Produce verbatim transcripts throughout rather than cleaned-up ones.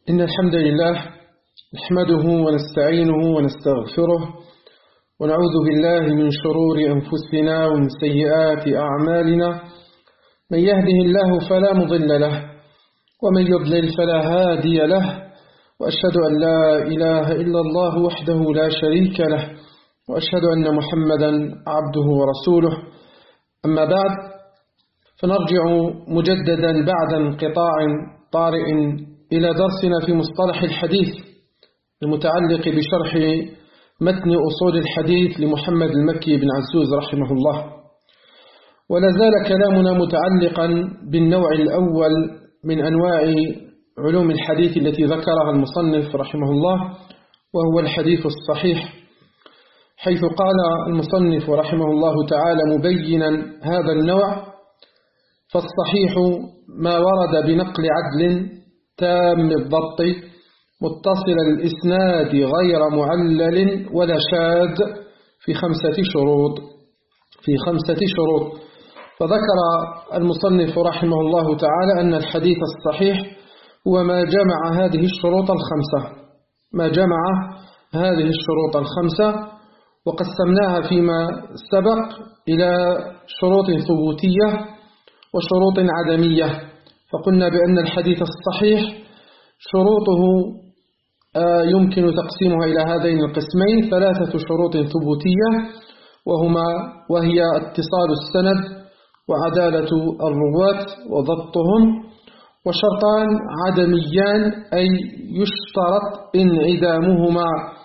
إن الحمد لله نحمده ونستعينه ونستغفره ونعوذ بالله من شرور أنفسنا ومن سيئات أعمالنا. من يهده الله فلا مضل له ومن يضلل فلا هادي له، وأشهد أن لا إله إلا الله وحده لا شريك له، وأشهد أن محمدا عبده ورسوله. أما بعد، فنرجع مجددا بعد انقطاع طارئ إلى درسنا في مصطلح الحديث المتعلق بشرح متن أصول الحديث لمحمد المكي بن عزوز رحمه الله. ولا زال كلامنا متعلقا بالنوع الأول من أنواع علوم الحديث التي ذكرها المصنف رحمه الله، وهو الحديث الصحيح، حيث قال المصنف رحمه الله تعالى مبينا هذا النوع: فالصحيح ما ورد بنقل عدل تام الضبط متصل الإسناد غير معلل ولا شاذ في خمسة شروط في خمسة شروط فذكر المصنف رحمه الله تعالى أن الحديث الصحيح هو ما جمع هذه الشروط الخمسة ما جمع هذه الشروط الخمسة وقسمناها فيما سبق إلى شروط ثبوتية وشروط عدمية. فقلنا بأن الحديث الصحيح شروطه يمكن تقسيمها إلى هذين القسمين: ثلاثة شروط ثبوتية، وهما وهي اتصال السند وعدالة الرواة وضبطهم، وشرطان عدميان أي يشترط انعدامهما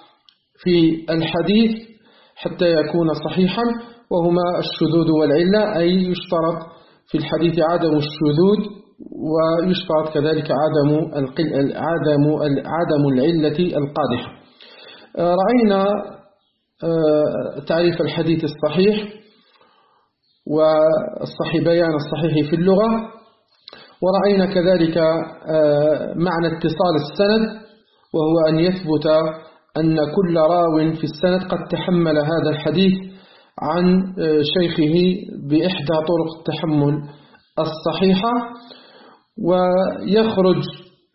في الحديث حتى يكون صحيحا، وهما الشذوذ والعلة، أي يشترط في الحديث عدم الشذوذ ويشترط كذلك عدم عدم عدم العلة القادحة. رأينا تعريف الحديث الصحيح والصحيح بيان الصحيح في اللغة، ورأينا كذلك معنى اتصال السند، وهو أن يثبت أن كل راو في السند قد تحمل هذا الحديث عن شيخه بإحدى طرق التحمل الصحيحة، ويخرج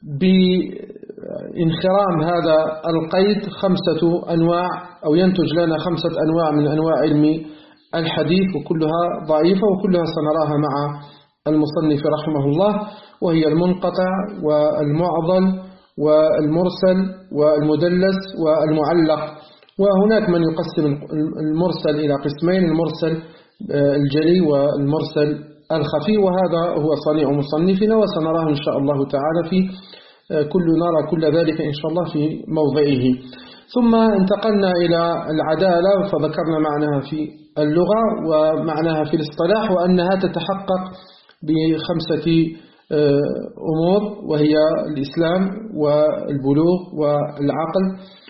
بانخرام هذا القيد خمسة أنواع، أو ينتج لنا خمسة أنواع من أنواع علم الحديث، وكلها ضعيفة وكلها سنراها مع المصنف رحمه الله، وهي المنقطع والمعضل والمرسل والمدلس والمعلق. وهناك من يقسم المرسل إلى قسمين: المرسل الجلي والمرسل الخفي، وهذا هو صنيع مصنفنا وسنراه إن شاء الله تعالى في كل نرى كل ذلك إن شاء الله في موضعه. ثم انتقلنا إلى العدالة، فذكرنا معناها في اللغة ومعناها في الاصطلاح، وأنها تتحقق بخمسة أمور، وهي الإسلام والبلوغ والعقل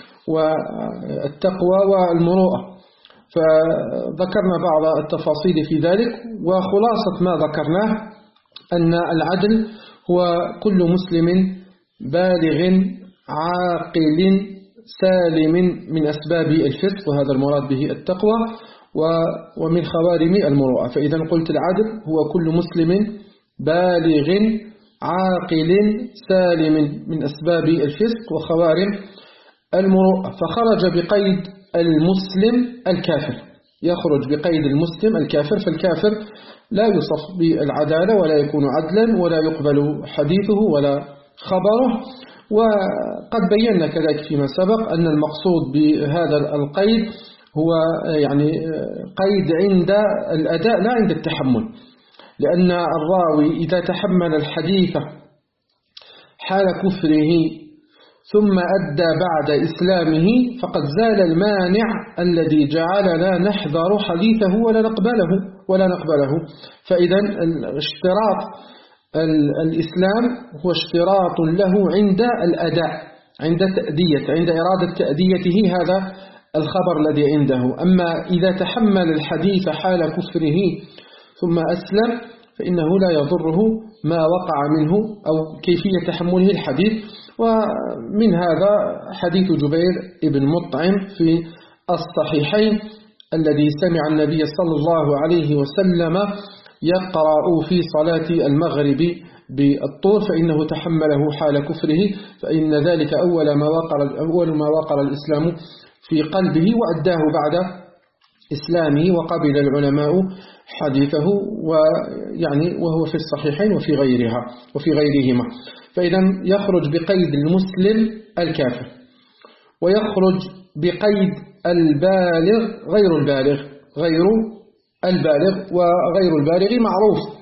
والتقوى والمروءة. فذكرنا بعض التفاصيل في ذلك، وخلاصة ما ذكرناه أن العدل هو كل مسلم بالغ عاقل سالم من أسباب الفسق، وهذا المراد به التقوى، ومن خوارم المروءة. فإذا قلت العدل هو كل مسلم بالغ عاقل سالم من أسباب الفسق وخوارم المروءة. فخرج بقيد المسلم الكافر، يخرج بقيد المسلم الكافر، فالكافر لا يوصف بالعدالة ولا يكون عدلا ولا يقبل حديثه ولا خبره. وقد بينا كذلك فيما سبق أن المقصود بهذا القيد هو يعني قيد عند الأداء لا عند التحمل، لأن الراوي إذا تحمل الحديث حال كفره ثم أدى بعد إسلامه فقد زال المانع الذي جعلنا نحذر حديثه ولا نقبله ولا نقبله فإذا اشتراط الإسلام هو اشتراط له عند الأداء، عند تأدية عند إرادة تأديته هذا الخبر الذي عنده. أما إذا تحمل الحديث حال كفره ثم أسلم فإنه لا يضره ما وقع منه أو كيفية تحمله الحديث. ومن هذا حديث جبير ابن مطعم في الصحيحين الذي سمع النبي صلى الله عليه وسلم يقرأ في صلاة المغرب بالطور فإنه تحمله حال كفره، فإن ذلك أول ما وقر, أول ما وقر الإسلام في قلبه وأداه بعد إسلامه، وقبل العلماء حديثه، ويعني وهو في الصحيحين وفي غيرها وفي غيرهما. فإذا يخرج بقيد المسلم الكافر، ويخرج بقيد البالغ غير البالغ غير البالغ وغير البالغ معروف.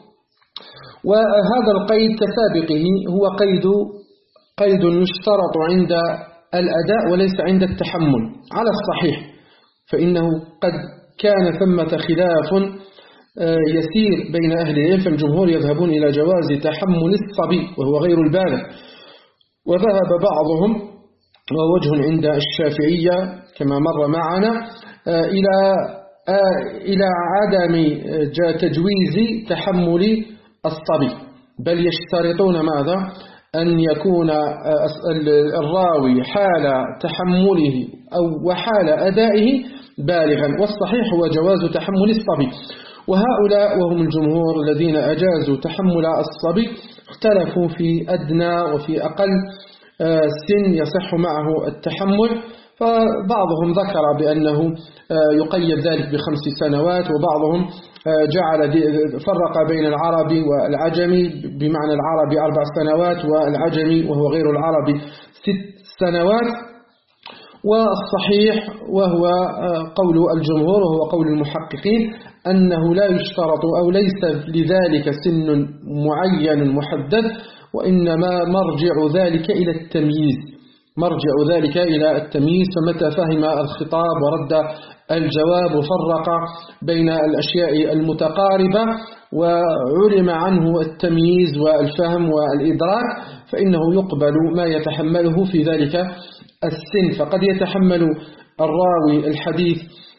وهذا القيد كسابقه هو قيد قيد يشترط عند الأداء وليس عند التحمل على الصحيح، فإنه قد كان ثمة خلاف يسير بين أهل العلم، فالجمهور يذهبون إلى جواز تحمل الصبي وهو غير البالغ، وذهب بعضهم ووجه عند الشافعية كما مر معنا إلى إلى عدم تجويز تحمل الصبي، بل يشترطون ماذا؟ أن يكون الراوي حال تحمله أو وحال أدائه بالغا، والصحيح هو جواز تحمل الصبي. وهؤلاء وهم الجمهور الذين أجازوا تحمل الصبي اختلفوا في أدنى وفي أقل سن يصح معه التحمل، فبعضهم ذكر بأنه يقيد ذلك بخمس سنوات، وبعضهم جعل فرق بين العربي والعجمي، بمعنى العربي أربع سنوات والعجمي وهو غير العربي ست سنوات. والصحيح وهو قول الجمهور وهو قول المحققين أنه لا يشترط أو ليس لذلك سن معين محدد، وإنما مرجع ذلك إلى التمييز مرجع ذلك إلى التمييز فمتى فهم الخطاب ورد الجواب وفرق بين الأشياء المتقاربة وعلم عنه التمييز والفهم والإدراك، فإنه يقبل ما يتحمله في ذلك السن. فقد يتحمل الراوي الحديث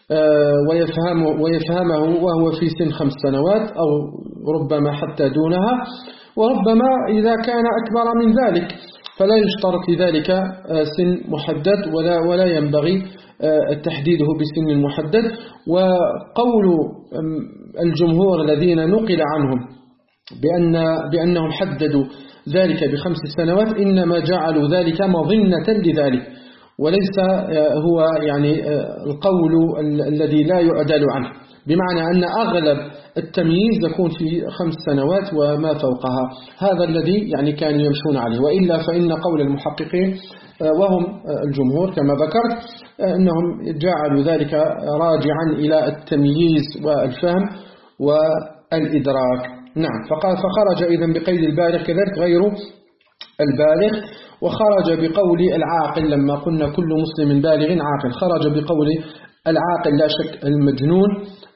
ويفهم ويفهمه وهو في سن خمس سنوات أو ربما حتى دونها، وربما إذا كان أكبر من ذلك، فلا يشترط لذلك سن محدد ولا ولا ينبغي تحديده بسن محدد. وقول الجمهور الذين نقل عنهم بأن بأنهم حددوا ذلك بخمس سنوات إنما جعلوا ذلك مظنة لذلك، وليس هو يعني القول الذي لا يعدل عنه، بمعنى أن أغلب التمييز يكون في خمس سنوات وما فوقها، هذا الذي يعني كانوا يمشون عليه. وإلا فإن قول المحققين وهم الجمهور كما ذكرت أنهم جعلوا ذلك راجعا إلى التمييز والفهم والإدراك. نعم، فقال فخرج إذن بقيد البالغ كذلك غير البالغ، وخرج بقول العاقل لما قلنا كل مسلم بالغ عاقل، خرج بقول العاقل لا شك المجنون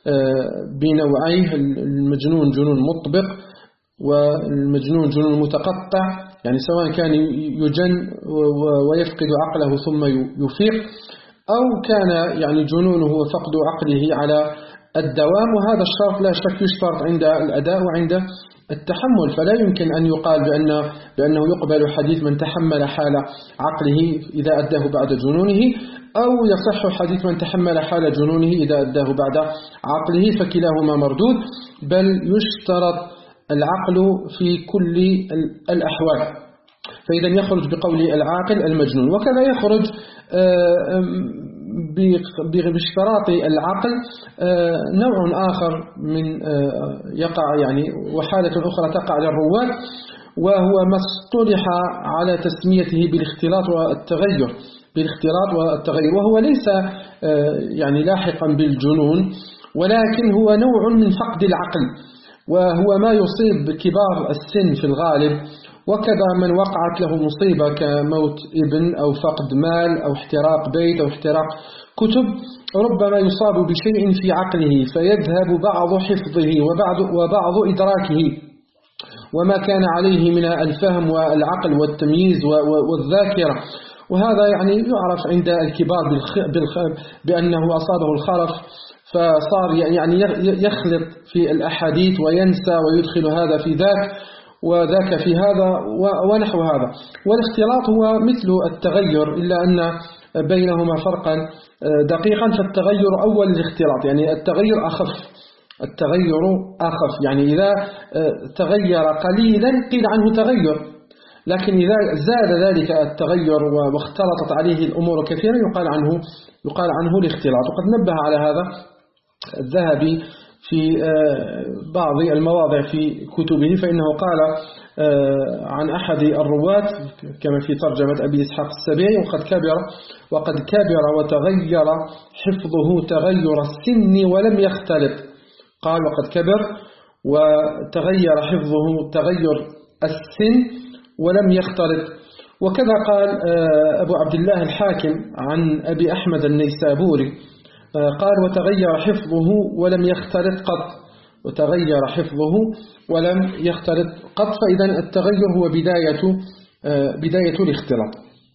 بنوعيه، المجنون جنون مطبق والمجنون جنون متقطع، يعني سواء كان يجن ويفقد عقله ثم يفيق، أو كان يعني جنونه فقد عقله على الدوام، وهذا الشرط لا شك يشترط عند الأداء وعند التحمل، فلا يمكن أن يقال بأنه, بأنه يقبل حديث من تحمل حال عقله إذا أداه بعد جنونه، أو يصح حديث من تحمل حال جنونه إذا أداه بعد عقله، فكلاهما مردود، بل يشترط العقل في كل الأحوال. فإذا يخرج بقول العاقل المجنون. وكذا يخرج باشتراط العقل نوع آخر من يقع يعني وحالة أخرى تقع للرواد، وهو ما اصطلح على تسميته بالاختلاط والتغير بالاختلاط والتغير وهو ليس يعني لاحقا بالجنون، ولكن هو نوع من فقد العقل، وهو ما يصيب كبار السن في الغالب، وكذا من وقعت له مصيبة كموت ابن أو فقد مال أو احتراق بيت أو احتراق كتب، ربما يصاب بشيء في عقله فيذهب بعض حفظه وبعض, وبعض إدراكه وما كان عليه من الفهم والعقل والتمييز والذاكرة، وهذا يعني يعرف عند الكبار بأنه أصابه الخرف، فصار يعني يخلط في الأحاديث وينسى ويدخل هذا في ذاك وذاك في هذا ونحو هذا. والاختلاط هو مثل التغير إلا أن بينهما فرقا دقيقا، فالتغير أول الاختلاط، يعني التغير أخف التغير أخف، يعني إذا تغير قليلا قيل عنه تغير، لكن إذا زاد ذلك التغير واختلطت عليه الأمور كثيرا يقال عنه يقال عنه الاختلاط. وقد نبه على هذا الذهبي في بعض المواضع في كتبه، فإنه قال عن أحد الرواة كما في ترجمة أبي إسحاق السبيعي: وقد كبر وقد كبر وتغير حفظه تغير السن ولم يختلط. قال وقد كبر وتغير حفظه تغير السن ولم يختلط. وكذا قال أبو عبد الله الحاكم عن أبي أحمد النيسابوري قال وتغير حفظه ولم يختلط قط، وتغير حفظه ولم يختلط قط. فإذا التغير هو بداية بداية الاختلاط.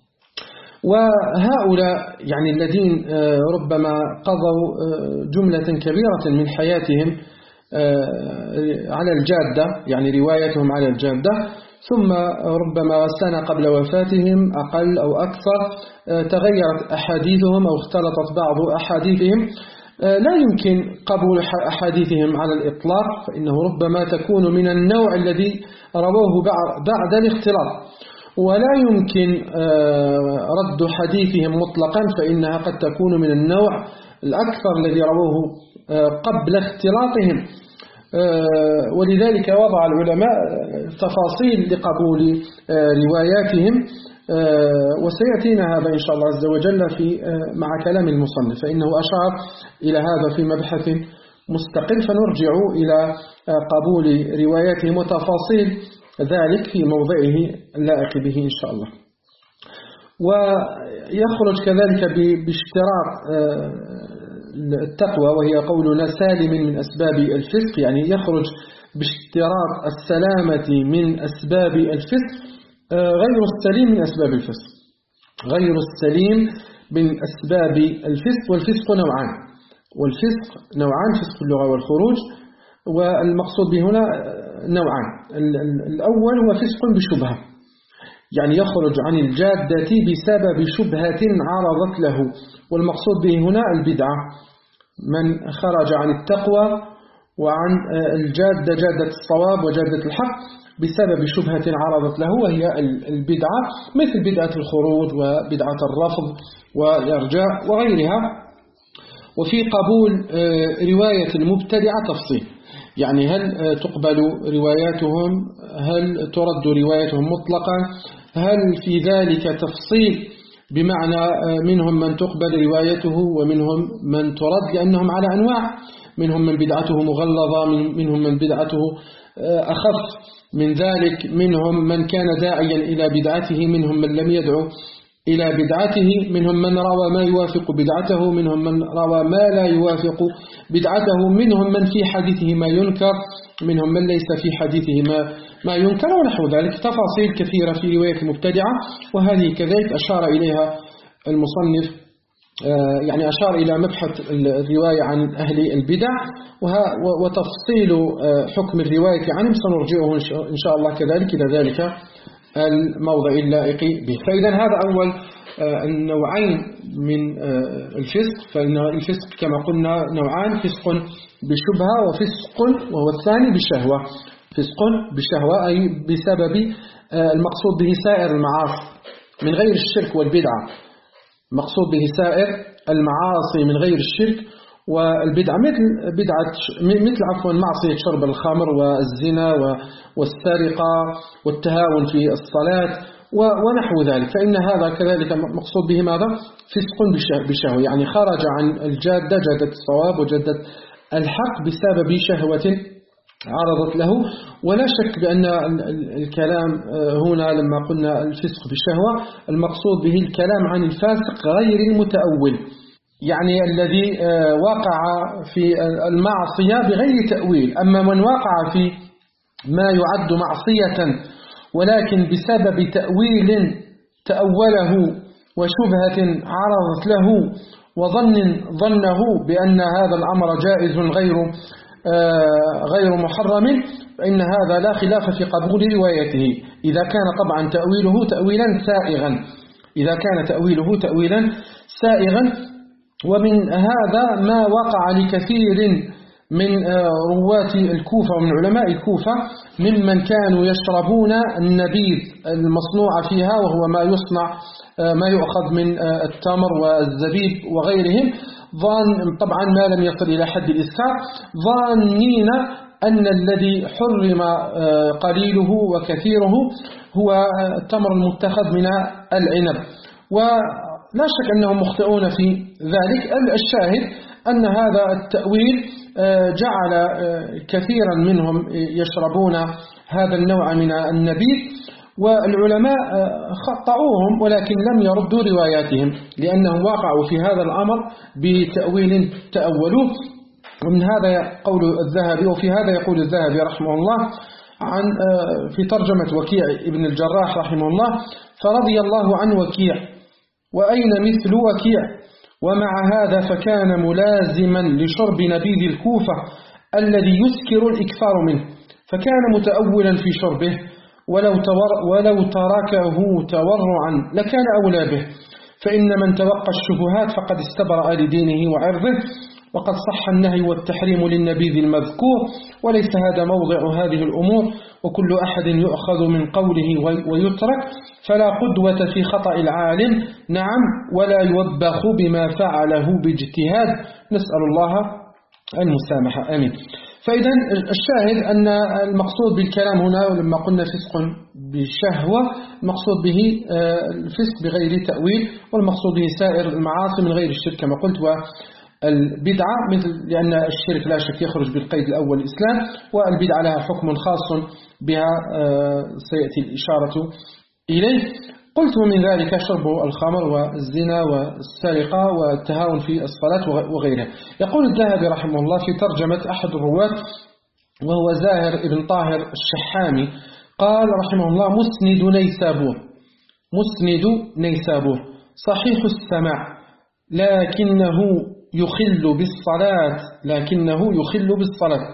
وهؤلاء يعني الذين ربما قضوا جملة كبيرة من حياتهم على الجادة، يعني روايتهم على الجادة، ثم ربما سنة قبل وفاتهم أقل أو أكثر تغيرت أحاديثهم أو اختلطت بعض أحاديثهم، لا يمكن قبول أحاديثهم على الإطلاق، فإنه ربما تكون من النوع الذي رووه بعد الاختلاط، ولا يمكن رد حديثهم مطلقا، فإنها قد تكون من النوع الأكثر الذي رووه قبل اختلاطهم. ولذلك وضع العلماء تفاصيل لقبول رواياتهم، وسيأتينا هذا إن شاء الله عز وجل في مع كلام المصنف، فإنه أشار إلى هذا في مبحث مستقل، فنرجع إلى قبول رواياتهم وتفاصيل ذلك في موضعه اللائق به إن شاء الله. ويخرج كذلك باشتراط التقوى، وهي قولنا سالم من أسباب الفسق، يعني يخرج باشتراط السلامة من أسباب الفسق غير السليم من أسباب الفسق، غير السليم من أسباب الفسق. والفسق نوعان، والفسق نوعان: فسق اللغة والخروج، والمقصود به هنا نوعان. الأول هو فسق بشبهة، يعني يخرج عن الجادة بسبب شبهة عرضت له، والمقصود به هنا البدعة، من خرج عن التقوى وعن الجادة جادة الصواب وجادة الحق بسبب شبهة عرضت له، وهي البدعة، مثل بدعة الخروج وبدعة الرفض والإرجاء وغيرها. وفي قبول رواية المبتدعة تفصيل، يعني هل تقبل رواياتهم، هل ترد رواياتهم مطلقا، هل في ذلك تفصيل بمعنى منهم من تقبل روايته ومنهم من ترد، لأنهم على أنواع: منهم من بدعته مغلظة، منهم من بدعته أخف من ذلك، منهم من كان داعيا إلى بدعته، منهم من لم يدعو إلى بدعته، منهم من روى ما يوافق بدعته، منهم من روى ما لا يوافق بدعته، منهم من في حديثه ما ينكر، منهم من ليس في حديثه ما, ما ينكر، ونحو ذلك. تفاصيل كثيرة في رواية المبتدعة، وهذه كذلك أشار إليها المصنف، يعني أشار إلى مبحث الرواية عن أهل البدع وتفصيل حكم الرواية عنهم، سنرجعه إن شاء الله كذلك إلى ذلك الموضع اللائق به. فإذا هذا أول النوعين من الفسق، فإن الفسق كما قلنا نوعان: فسق بشبهة وفسق وهو الثاني بشهوة. فسق بشهوة أي بسبب المقصود به سائر المعاصي من غير الشرك والبدعة، مقصود به سائر المعاصي من غير الشرك والبدعة، مثل بدعة مثل عفوا معصية شرب الخمر والزنا والسرقة والتهاون في الصلاة ونحو ذلك، فإن هذا كذلك مقصود به ماذا؟ فسق بشهوة، يعني خرج عن الجادة جادة الصواب وجادة الحق بسبب شهوة عرضت له. ولا شك بأن الكلام هنا لما قلنا الفسق بشهوة المقصود به الكلام عن الفاسق غير المتأول، يعني الذي وقع في المعصية بغير تأويل. أما من وقع في ما يعد معصية ولكن بسبب تأويل تأوله وشبهة عرضت له وظن ظنه بأن هذا الأمر جائز غير غير محرم، فإن هذا لا خلاف في قبول روايته إذا كان طبعا تأويله تأويلا سائغا، إذا كان تأويله تأويلا سائغا. ومن هذا ما وقع لكثير من رواة الكوفة ومن علماء الكوفة ممن كانوا يشربون النبيذ المصنوع فيها، وهو ما يصنع ما يؤخذ من التمر والزبيب وغيرهم، ظان طبعا ما لم يصل إلى حد الإسكار، ظانين أن الذي حرم قليله وكثيره هو التمر المتخذ من العنب، ولا شك أنهم مخطئون في ذلك. الشاهد أن هذا التأويل جعل كثيرا منهم يشربون هذا النوع من النبيذ، والعلماء خطأوهم ولكن لم يردوا رواياتهم، لأنهم وقعوا في هذا الأمر بتأويل تأولوه. ومن هذا قول الذهبي، وفي هذا يقول الذهبي رحمه الله عن في ترجمة وكيع ابن الجراح رحمه الله: فرضي الله عن وكيع، وأين مثل وكيع؟ ومع هذا فكان ملازما لشرب نبيذ الكوفة الذي يسكر الإكثار منه، فكان متأولا في شربه، ولو, ولو تركه تورعا لكان أولى به، فإن من توقى الشبهات فقد استبرأ لدينه وعرضه، وقد صح النهي والتحريم للنبيذ المذكور، وليس هذا موضع هذه الأمور، وكل أحد يؤخذ من قوله ويترك، فلا قدوة في خطأ العالم، نعم، ولا يوبخ بما فعله باجتهاد، نسأل الله المسامحة، آمين. فإذا الشاهد أن المقصود بالكلام هنا لما قلنا فسق بشهوة، المقصود به الفسق بغير تأويل، والمقصود به سائر المعاصي من غير الشرك كما قلت، والبدعة مثل، لأن الشرك لا شك يخرج بالقيد الأول الإسلام، والبدعة لها حكم خاص بها سيأتي الإشارة إليه. قلت من ذلك شرب الخمر والزنا والسرقة والتهاون في الصلاة وغيرها. يقول الذهبي رحمه الله في ترجمة أحد الرواة وهو زاهر ابن طاهر الشحامي، قال رحمه الله: مسند نيسابور، مسند نيسابور صحيح السماع، لكنه يخل بالصلاة لكنه يخل بالصلاة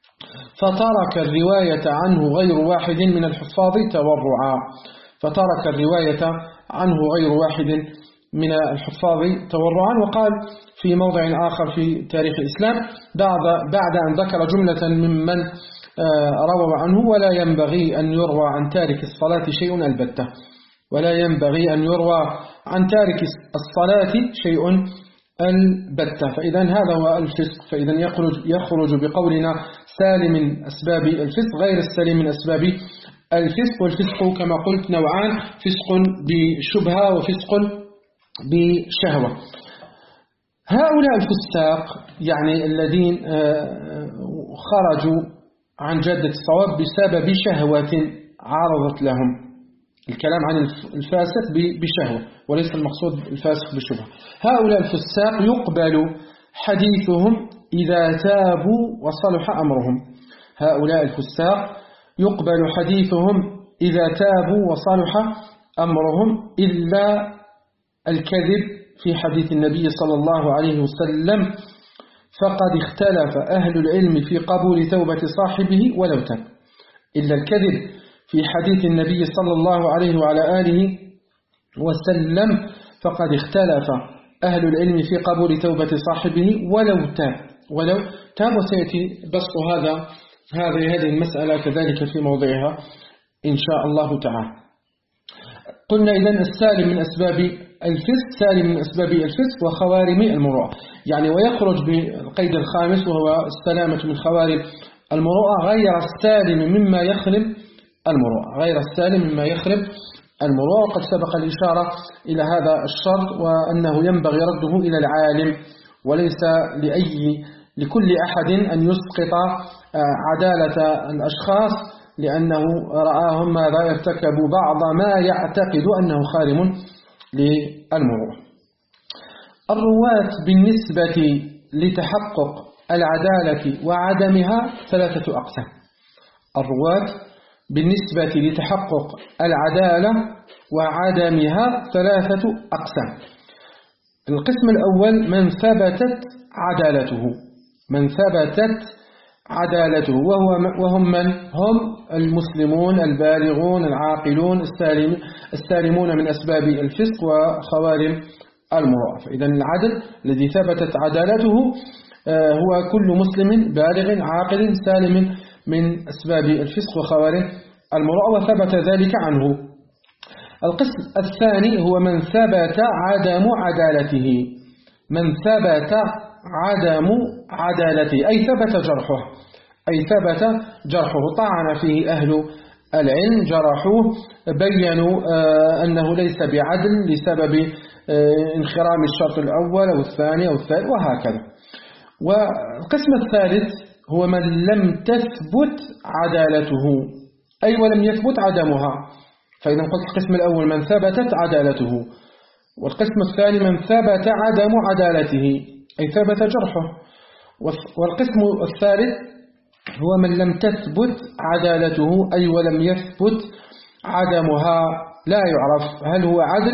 فترك الرواية عنه غير واحد من الحفاظ تورعا فترك الرواية عنه غير واحد من الحفاظ تورعا. وقال في موضع آخر في تاريخ الإسلام بعد, بعد أن ذكر جملة ممن روى عنه: ولا ينبغي أن يروى عن تارك الصلاة شيء البتة، ولا ينبغي أن يروى عن تارك الصلاة شيء البتة. فإذا هذا هو الفسق. فإذا يخرج, يخرج بقولنا سالم من أسباب الفسق غير السالم من أسباب الفسق. والفسق كما قلت نوعان: فسق بشبهة وفسق بشهوة. هؤلاء الفساق يعني الذين خرجوا عن جادة الصواب بسبب شهوة عرضت لهم، الكلام عن الفاسق بشهوة وليس المقصود الفاسق بشبهة. هؤلاء الفساق يقبل حديثهم إذا تابوا وصلح أمرهم. هؤلاء الفساق يقبل حديثهم إذا تابوا وصلح أمرهم، إلا الكذب في حديث النبي صلى الله عليه وسلم: فقد اختلف أهل العلم في قبول توبة صاحبه ولو تاب. إلا الكذب في حديث النبي صلى الله عليه وعلى آله وسلم فقد اختلف أهل العلم في قبول توبة صاحبه ولو تاب ولو تاب وسيأتي بسط هذا هذه هذه المسألة كذلك في موضعها إن شاء الله تعالى. قلنا إذن السالم من أسباب الفسق سالم من أسباب الفسق وخوارم المروءة، يعني ويخرج بالقيد الخامس وهو السلامة من خوارم المروءة غير السالم مما يخرب المروءة غير السالم مما يخرب المروءة. وقد سبق الإشارة إلى هذا الشرط، وأنه ينبغي رده إلى العالم وليس لأي لكل أحد أن يسقط عدالة الأشخاص لأنه رآهم ماذا يرتكب بعض ما يعتقد أنه خارم للمروءة. الرواة بالنسبة لتحقق العدالة وعدمها ثلاثة أقسام. الرواة بالنسبة لتحقق العدالة وعدمها ثلاثة أقسام. القسم الأول من ثبتت عدالته من ثبتت عدالته وهو وهم من هم المسلمون البالغون العاقلون السالمون من أسباب الفسق وخوارم المروءة. فإذا العدل الذي ثبتت عدالته هو كل مسلم بالغ عاقل سالم من أسباب الفسق وخوارج المروءة، وثبت ذلك عنه. القسم الثاني هو من ثبت عدم عدالته، من ثبت عدم عدالته أي ثبت جرحه، أي ثبت جرحه، طعن فيه أهل العلم جرحوه، بيّنوا أنه ليس بعدل لسبب انخرام الشرط الأول أو الثاني أو الثالث وهكذا. والقسم الثالث هو من لم تثبت عدالته أي ولم يثبت عدمها. فإذا قلت القسم الأول من ثبتت عدالته، والقسم الثاني من ثبت عدم عدالته أي ثبت جرحه، والقسم الثالث هو من لم تثبت عدالته أي ولم يثبت عدمها، لا يعرف هل هو عدل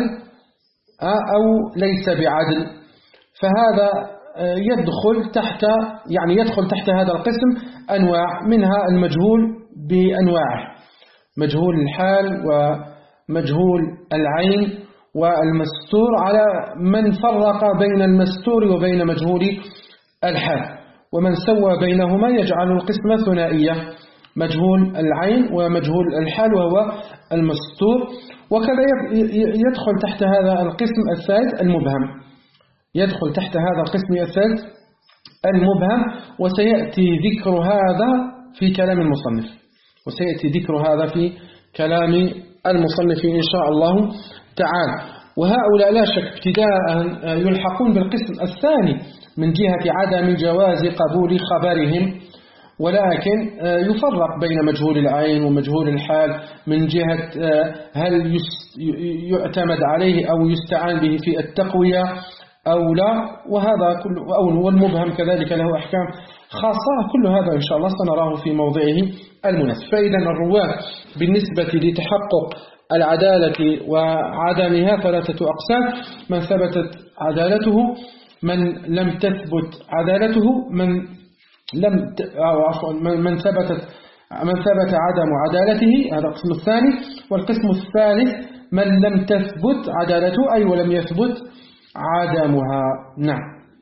أو ليس بعدل. فهذا يدخل تحت يعني يدخل تحت هذا القسم أنواع، منها المجهول بأنواعه، مجهول الحال ومجهول العين والمستور، على من فرق بين المستور وبين مجهول الحال، ومن سوى بينهما يجعل القسم ثنائية، مجهول العين ومجهول الحال وهو المستور. وكذا يدخل تحت هذا القسم الثالث المبهم، يدخل تحت هذا القسم الثالث المبهم، وسيأتي ذكر هذا في كلام المصنف، وسيأتي ذكر هذا في كلام المصنف إن شاء الله تعالى. وهؤلاء لا شك ابتداء يلحقون بالقسم الثاني من جهة عدم جواز قبول خبرهم، ولكن يفرق بين مجهول العين ومجهول الحال من جهة هل يعتمد عليه أو يستعان به في التقوية أو لا، وهذا كل أو والمبهم كذلك له أحكام خاصة. كل هذا إن شاء الله سنراه في موضعه المناسب. فإذا الرواة بالنسبة لتحقق العدالة وعدمها ثلاثة أقسام: من ثبتت عدالته، من لم تثبت عدالته، من لم أو عفوا من ثبتت من ثبت عدم عدالته، هذا القسم الثاني. والقسم الثالث من لم تثبت عدالته أي ولم يثبت عدمها. نعم،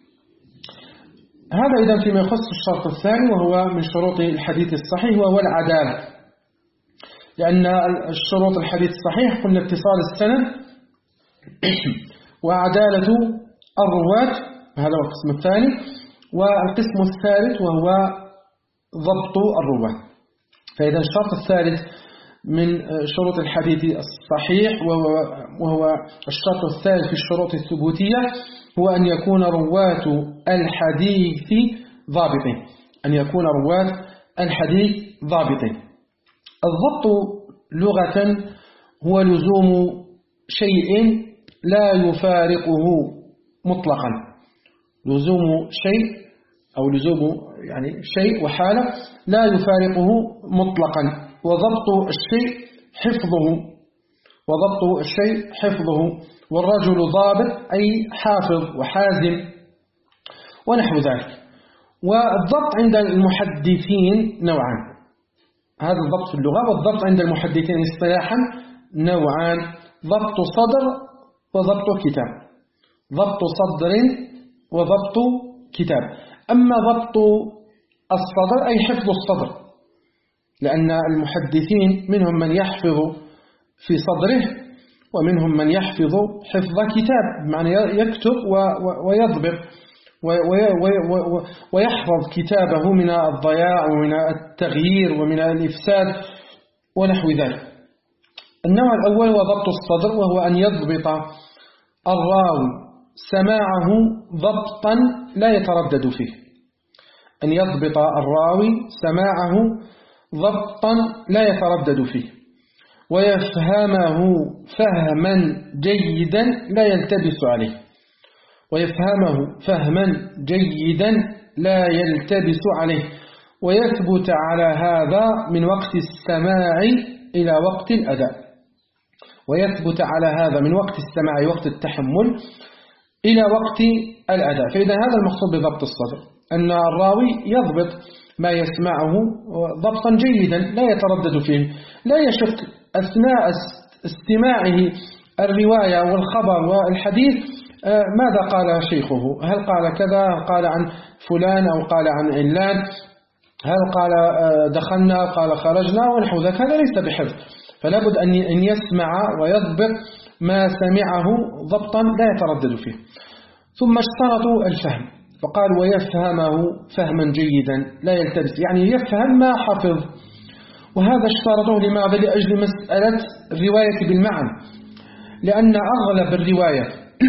هذا إذن فيما يخص الشرط الثاني، وهو من شروط الحديث الصحيح، وهو العدالة. لأن الشروط الحديث الصحيح قلنا اتصال السند وعدالة الرواة، هذا هو القسم الثاني. والقسم الثالث وهو ضبط الرواة. فإذا الشرط الثالث من شروط الحديث الصحيح وهو الشرط الثالث في الشروط الثبوتية هو أن يكون رواة الحديث ضابطين، أن يكون رواة الحديث ضابطين. الضبط لغة هو لزوم شيء لا يفارقه مطلقا، لزوم شيء أو لزوم يعني شيء وحالة لا يفارقه مطلقا، وضبط الشيء حفظه، وضبط الشيء حفظه. والرجل ضابط أي حافظ وحازم ونحو ذلك. والضبط عند المحدثين نوعان، هذا الضبط في اللغة. والضبط عند المحدثين اصطلاحا نوعان: ضبط صدر وضبط كتاب، ضبط صدر وضبط كتاب. أما ضبط الصدر أي حفظ الصدر، لأن المحدثين منهم من يحفظ في صدره ومنهم من يحفظ حفظ كتاب، بمعنى يكتب ويضبط ويحفظ كتابه من الضياع ومن التغيير ومن الإفساد ونحو ذلك. النوع الأول هو ضبط الصدر، وهو أن يضبط الراوي سماعه ضبطا لا يتردد فيه، أن يضبط الراوي سماعه ضبطا لا يتردد فيه، ويفهمه فهما جيدا لا يلتبس عليه، ويفهمه فهما جيدا لا يلتبس عليه، ويثبت على هذا من وقت السماع إلى وقت الأداء، ويثبت على هذا من وقت السماع وقت التحمل إلى وقت الأداء. فإذا هذا المقصود بضبط الصدر، أن الراوي يضبط ما يسمعه ضبطا جيدا لا يتردد فيه، لا يشك أثناء استماعه الرواية والخبر والحديث ماذا قال شيخه؟ هل قال كذا؟ هل قال عن فلان أو قال عن علان؟ هل قال دخلنا قال خرجنا ونحو ذلك؟ هذا ليس بحفظ، فلا بد أن يسمع ويضبط ما سمعه ضبطا لا يتردد فيه. ثم اشترطوا الفهم، فقال ويفهمه فهما جيدا لا يلتبس، يعني يفهم ما حفظ. وهذا اشترطوه لماذا؟ لأجل مسألة الرواية بالمعنى، لأن أغلب الرواية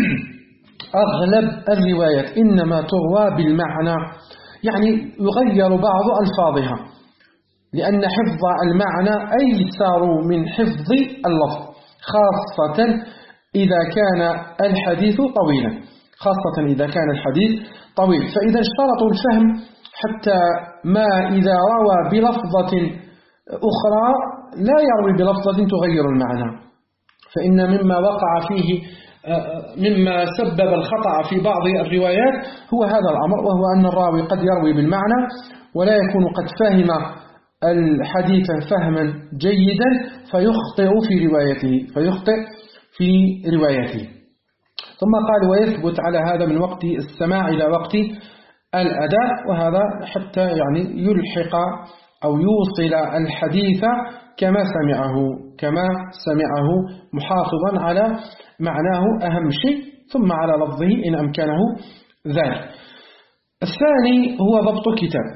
أغلب الروايات إنما تروى بالمعنى، يعني يغير بعض ألفاظها، لأن حفظ المعنى أيسر من حفظ اللفظ، خاصة إذا كان الحديث طويلا، خاصة إذا كان الحديث طويل. فإذا اشترطوا الفهم حتى ما إذا روى بلفظة أخرى لا يروي بلفظة تغير المعنى، فإن مما وقع فيه مما سبب الخطأ في بعض الروايات هو هذا الأمر، وهو أن الراوي قد يروي بالمعنى ولا يكون قد فهم الحديث فهما جيدا فيخطئ في روايته فيخطئ في روايته. ثم قال ويثبت على هذا من وقت السماع إلى وقت الأداء، وهذا حتى يعني يلحق أو يوصل الحديث كما سمعه كما سمعه محافظا على معناه أهم شيء، ثم على لفظه إن أمكنه ذلك. الثاني هو ضبط كتاب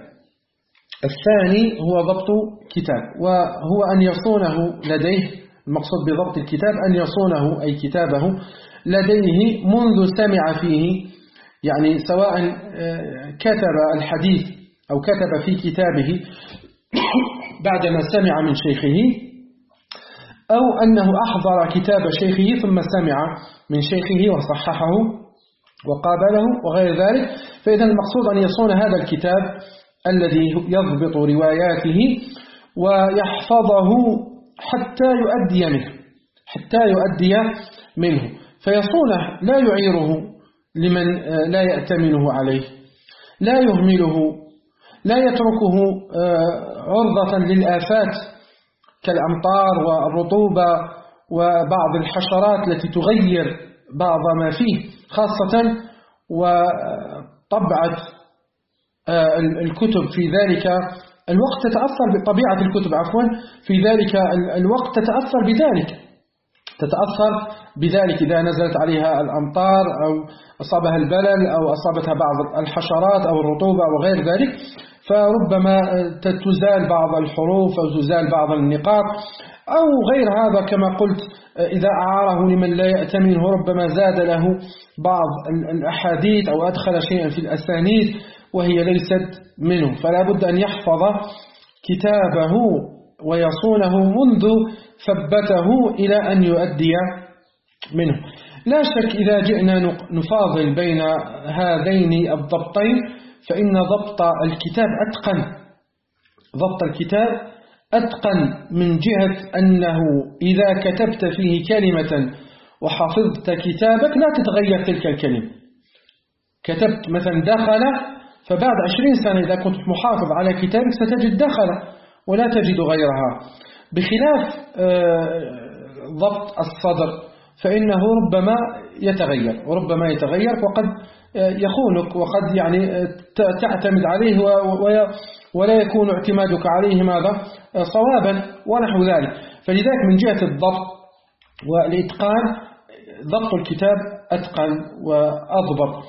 الثاني هو ضبط كتاب وهو أن يصونه لديه. المقصود بضبط الكتاب أن يصونه أي كتابه لديه منذ سمع فيه، يعني سواء كتب الحديث أو كتب في كتابه بعدما سمع من شيخه، أو أنه أحضر كتاب شيخه ثم سمع من شيخه وصححه وقابله وغير ذلك. فإذا المقصود أن يصون هذا الكتاب الذي يضبط رواياته ويحفظه حتى يؤدي منه حتى يؤدي منه فيصونه، لا يعيره لمن لا يأتمنه عليه، لا يهمله، لا يتركه عرضة للآفات كالأمطار والرطوبة وبعض الحشرات التي تغير بعض ما فيه، خاصة وطبعة الكتب في ذلك الوقت تتأثر بطبيعة الكتب عفوا في ذلك الوقت تتأثر بذلك تتأثر بذلك إذا نزلت عليها الأمطار أو أصابها البلل أو أصابتها بعض الحشرات أو الرطوبة أو غير ذلك، فربما تزال بعض الحروف أو تزال بعض النقاط أو غير هذا. كما قلت إذا أعاره لمن لا يأتمنه ربما زاد له بعض الأحاديث أو أدخل شيئا في الأسانيد وهي ليست منه، فلا بد أن يحفظ كتابه ويصونه منذ ثبته إلى أن يؤدي منه. لا شك إذا جئنا نفاضل بين هذين الضبطين فإن ضبط الكتاب أتقن ضبط الكتاب أتقن من جهة أنه إذا كتبت فيه كلمة وحفظت كتابك لا تتغير تلك الكلمة. كتبت مثلا دخل، فبعد عشرين سنة إذا كنت محافظ على كتابك ستجد دخل ولا تجد غيرها، بخلاف ضبط الصدر فإنه ربما يتغير وربما يتغير وقد يخونك وقد يعني تعتمد عليه ولا يكون اعتمادك عليه ماذا صوابا ونحو ذلك. فلذلك من جهة الضبط والإتقان ضبط الكتاب أتقن وأضبط.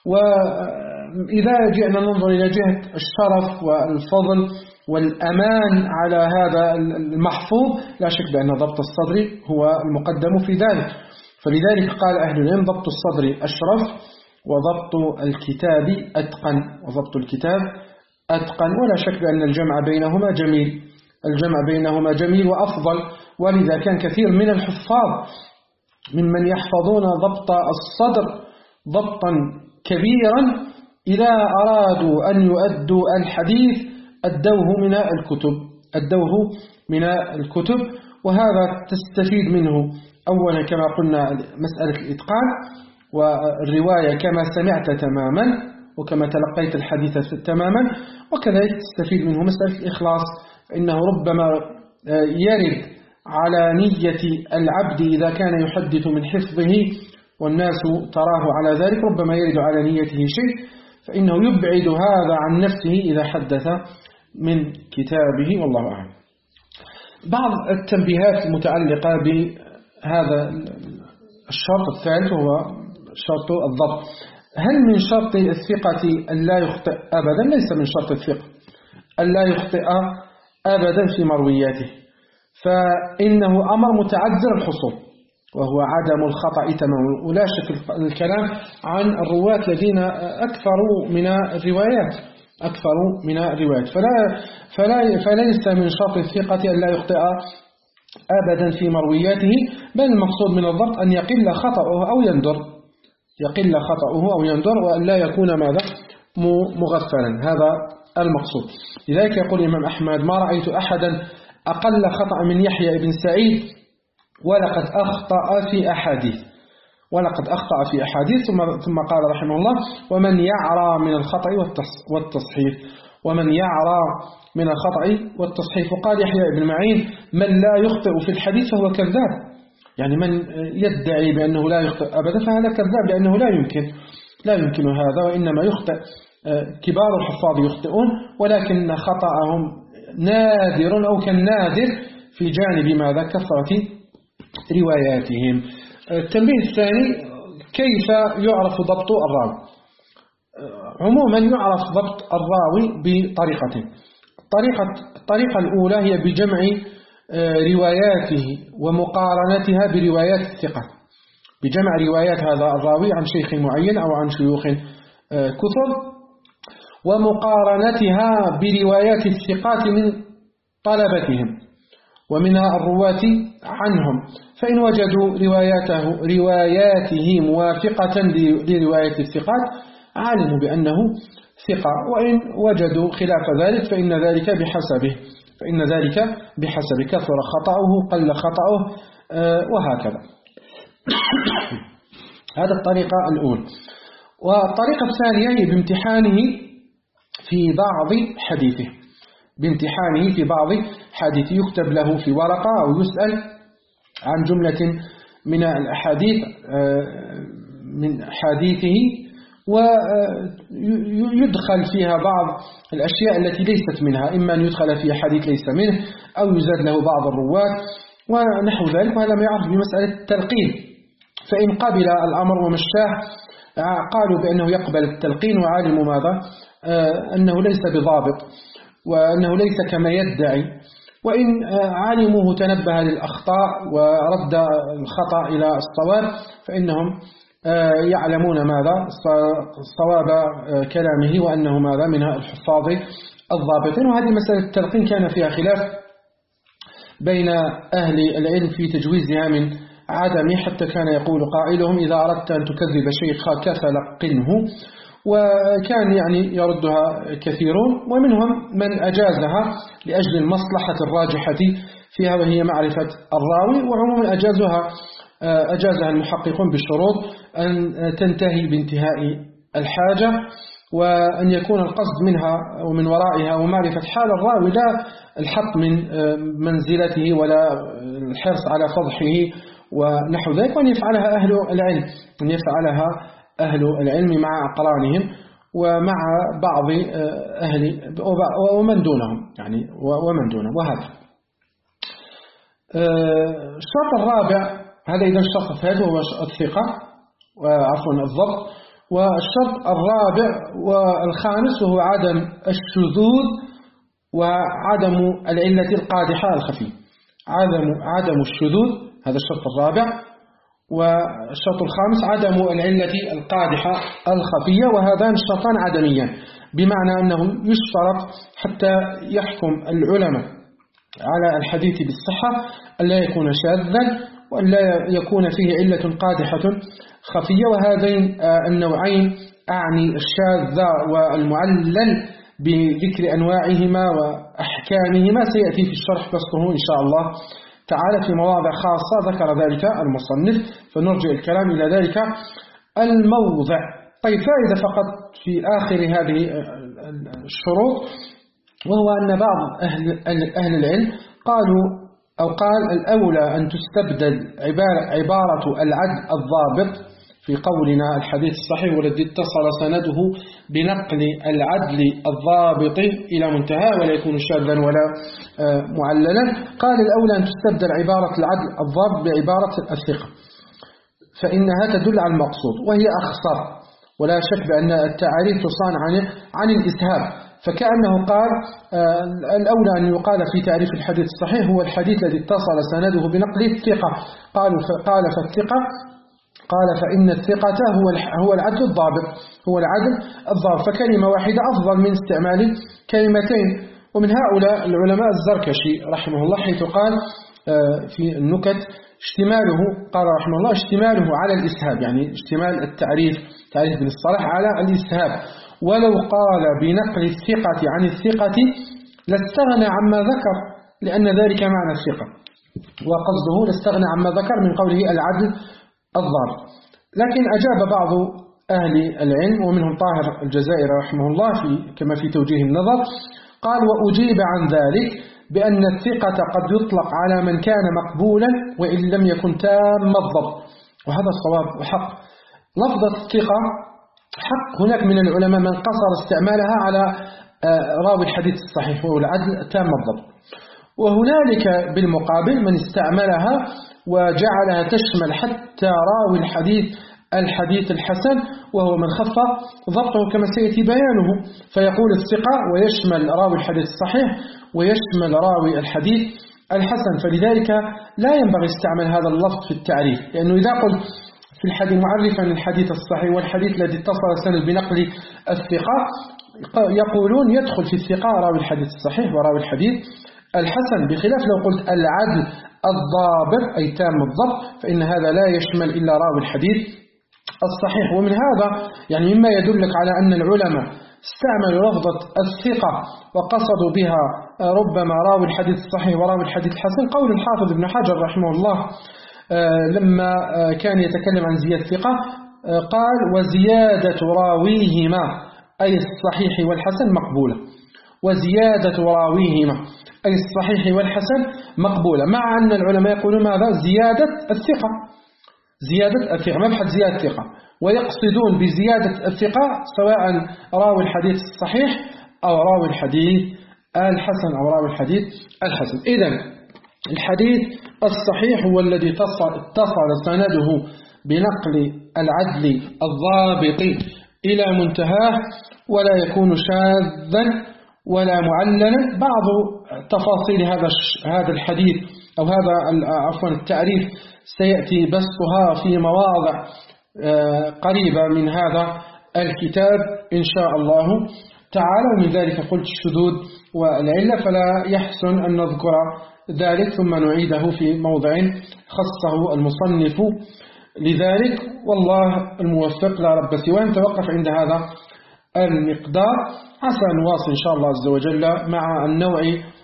وإذا جئنا ننظر إلى جهة الشرف والفضل والأمان على هذا المحفوظ لا شك بأن ضبط الصدر هو المقدم في ذلك. فلذلك قال أهل العلم ضبط الصدر أشرف وضبط الكتاب أتقن وضبط الكتاب أتقن. ولا شك بأن الجمع بينهما جميل الجمع بينهما جميل وأفضل. ولذا كان كثير من الحفاظ ممن يحفظون ضبط الصدر ضبطا كبيرا إذا أرادوا أن يؤدوا الحديث أدوه من الكتب أدوه من الكتب وهذا تستفيد منه أولا كما قلنا مسألة الإتقان والرواية كما سمعت تماما وكما تلقيت الحديث تماما، وكذلك تستفيد منه مسألة الإخلاص، فإنه ربما يرد على نية العبد إذا كان يحدث من حفظه والناس تراه على ذلك ربما يرد على نيته شيء، فإنه يبعد هذا عن نفسه إذا حدث من كتابه، والله أعلم. بعض التنبيهات المتعلقة بهذا الشرط الثالث وهو شرط الضبط. هل من شرط الثقة أن لا يخطئ أبدا؟ ليس من شرط الثقة أن لا يخطئ أبدا في مروياته، فإنه أمر متعذر الحصول وهو عدم الخطأ تماما. ولا شك الكلام عن الرواة الذين أكثروا من الروايات أكثروا من الروايات فلا فلا فليس من شرط الثقة أن لا يخطئ أبدا في مروياته، بل المقصود من الضبط أن يقل خطأه أو يندر يقل خطأه أو يندر وأن لا يكون ماذا مغفلا، هذا المقصود. لذلك يقول الإمام أحمد: ما رأيت أحدا أقل خطأ من يحيى بن سعيد ولقد أخطأ في أحاديث ولقد أخطأ في أحاديث ثم ثم قال رحمه الله: ومن يعرى من الخطأ والتصحيف ومن يعرى من الخطأ والتصحيف. وقال يحيى بن معين: من لا يخطئ في الحديث فهو كذاب، يعني من يدعي بأنه لا يخطئ أبدا فهذا كذاب، لأنه لا يمكن لا يمكن هذا، وإنما يخطئ كبار الحفاظ يخطئون، ولكن خطأهم نادر أو كالنادر في جانب ماذا كثرة رواياتهم. التنبيه الثاني: كيف يعرف ضبط الراوي؟ عموما يعرف ضبط الراوي بطريقتين. الطريقة الطريقة الأولى هي بجمع رواياته ومقارنتها بروايات الثقة، بجمع روايات هذا الراوي عن شيخ معين أو عن شيوخ كثر، ومقارنتها بروايات الثقات من طلبتهم ومن الرواة عنهم، فإن وجدوا رواياته رواياته موافقة لرواية الثقات علموا بأنه ثقة، وإن وجدوا خلاف ذلك فإن ذلك بحسبه فإن ذلك بحسب كثر خطأه قل خطأه وهكذا. هذا الطريقة الأولى. والطريقة الثانية هي بامتحانه في بعض حديثه بامتحانه في بعض حديثه يكتب له في ورقة أو يسأل عن جملة من الأحاديث من حديثه، ويدخل فيها بعض الأشياء التي ليست منها، إما أن يدخل فيها حديث ليس منه أو يزاد له بعض الرواة ونحو ذلك، وهذا ما يعرف بمسألة التلقين. فإن قبل الأمر ومشاه قالوا بأنه يقبل التلقين، وعالموا ماذا أنه ليس بضابط وأنه ليس كما يدعي، وإن علموه تنبه للأخطاء ورد الخطأ إلى الصواب فإنهم يعلمون ماذا صواب كلامه وأنه ماذا من الحفاظ الضابطين. وهذه مسألة التلقين كان فيها خلاف بين أهل العلم في تجويزها من عدم، حتى كان يقول قائلهم: إذا أردت أن تكذب شيخك فلقنه، وكان يعني يردها كثيرون، ومنهم من أجازها لأجل المصلحة الراجحة فيها وهي معرفة الراوي، وعموما أجازها أجازها المحققون بشروط أن تنتهي بانتهاء الحاجة، وأن يكون القصد منها ومن ورائها ومعرفة حال الراوي، لا الحط من منزلته ولا الحرص على فضحه ونحو ذلك، وأن يفعلها أهل العلم أن يفعلها أهل العلم مع أقرانهم ومع بعض أهل ومن دونهم يعني ومن دونهم. وهذا الشرط الرابع، هذا إذا الشرط الثالث هو الثقة وعفوا الضبط، والشرط الرابع والخامس وهو عدم الشذوذ وعدم العلة القادحة الخفية. عدم عدم الشذوذ هذا الشرط الرابع، والشرط الخامس عدم العلة القادحة الخفية، وهذان الشرطان عدميان، بمعنى أنه يشترط حتى يحكم العلماء على الحديث بالصحة ألا يكون شاذا وأن لا يكون فيه علة قادحة خفية. وهذين النوعين أعني الشاذ والمعلل بذكر أنواعهما وأحكامهما سيأتي في الشرح بسطه إن شاء الله تعالى في مواضع خاصة ذكر ذلك المصنف، فنرجع الكلام إلى ذلك الموضع. طيب، فائدة فقط في آخر هذه الشروط، وهو أن بعض أهل, أهل العلم قالوا أو قال الأولى أن تستبدل عبارة, عبارة العدل الضابط في قولنا الحديث الصحيح والذي اتصل سنده بنقل العدل الضابط إلى منتهى ولا يكون شاذا ولا معللا. قال الأولى أن تستبدل عبارة العدل الضابط بعبارة الثقة، فإنها تدل على المقصود وهي أخصر، ولا شك بأن التعاريف تصان عن عن الإسهاب. فكأنه قال الأولى أن يقال في تعريف الحديث الصحيح هو الحديث الذي اتصل سنده بنقل الثقة. قالوا قال فالثقة قال فإن الثقة هو هو العدل الضابط، هو العدل الضابط، فكلمة واحدة أفضل من استعمال كلمتين. ومن هؤلاء العلماء الزركشي رحمه الله، حيث قال في النكت اشتماله، قال رحمه الله اشتماله على الإسهاب، يعني اشتمال التعريف تعريف بالاصطلاح على الإسهاب. ولو قال بنقل الثقة عن الثقة لاستغنى عما ذكر، لأن ذلك معنى الثقة، وقصده لاستغنى عما ذكر من قوله العدل الضابط. لكن أجاب بعض أهل العلم ومنهم طاهر الجزائري رحمه الله في كما في توجيه النظر، قال وأجيب عن ذلك بأن الثقة قد يطلق على من كان مقبولا وإن لم يكن تام الضبط، وهذا الصواب وحق. لفظة الثقة حق، هناك من العلماء من قصر استعمالها على راوي الحديث الصحيح وهو العدل تام الضبط، وهنالك بالمقابل من استعملها وجعلها تشمل حتى راوي الحديث الحديث الحسن وهو من خف ضبطه كما سيأتي بيانه، فيقول الثقة ويشمل راوي الحديث الصحيح ويشمل راوي الحديث الحسن. فلذلك لا ينبغي استعمال هذا اللفظ في التعريف، لأنه إذا قلت في الحديث معرفا الحديث الصحيح والحديث الذي اتصل السند بنقل الثقة، يقولون يدخل في الثقة راوي الحديث الصحيح وراوي الحديث الحسن، بخلاف لو قلت العدل الضابط أي تام الضبط، فإن هذا لا يشمل إلا راوي الحديث الصحيح. ومن هذا يعني مما يدلك على أن العلماء استعملوا لفظة الثقة وقصدوا بها ربما راوي الحديث الصحيح وراوي الحديث الحسن، قول الحافظ ابن حجر رحمه الله لما كان يتكلم عن زيادة الثقة قال وزيادة راويهما أي الصحيح والحسن مقبولة، وزيادة راويهما أي الصحيح والحسن مقبولة، مع أن العلماء يقولون ماذا؟ زيادة الثقة، زيادة الثقة، مبحث زيادة الثقة، ويقصدون بزيادة الثقة سواء راوي الحديث الصحيح أو راوي الحديث الحسن أو راوي الحديث الحسن. إذن الحديث الصحيح هو الذي اتصل سنده بنقل العدل الضابط إلى منتهاه ولا يكون شاذا ولا معللا. بعض تفاصيل هذا هذا الحديث أو هذا عفوا التعريف سيأتي بسطها في مواضع قريبة من هذا الكتاب إن شاء الله تعالى. ومن ذلك قلت الشذوذ والعلة، فلا يحسن أن نذكر ذلك ثم نعيده في موضع خصه المصنف لذلك، والله الموفق لا رب سواه. نتوقف عند هذا المقدار، عسى نواصل إن شاء الله عز وجل مع النوع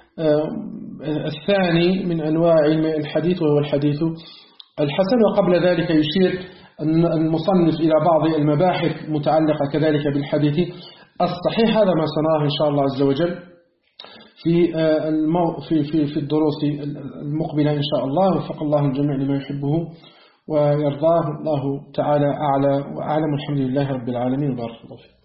الثاني من أنواع علم الحديث وهو الحديث الحسن. وقبل ذلك يشير المصنف إلى بعض المباحث متعلقة كذلك بالحديث الصحيح. هذا ما سنراه إن شاء الله عز وجل في المو في في في الدروس المقبلة إن شاء الله. وفق الله الجميع لما يحبه ويرضاه، الله تعالى أعلى وأعلم. الحمد لله رب العالمين وبارك الله فيك.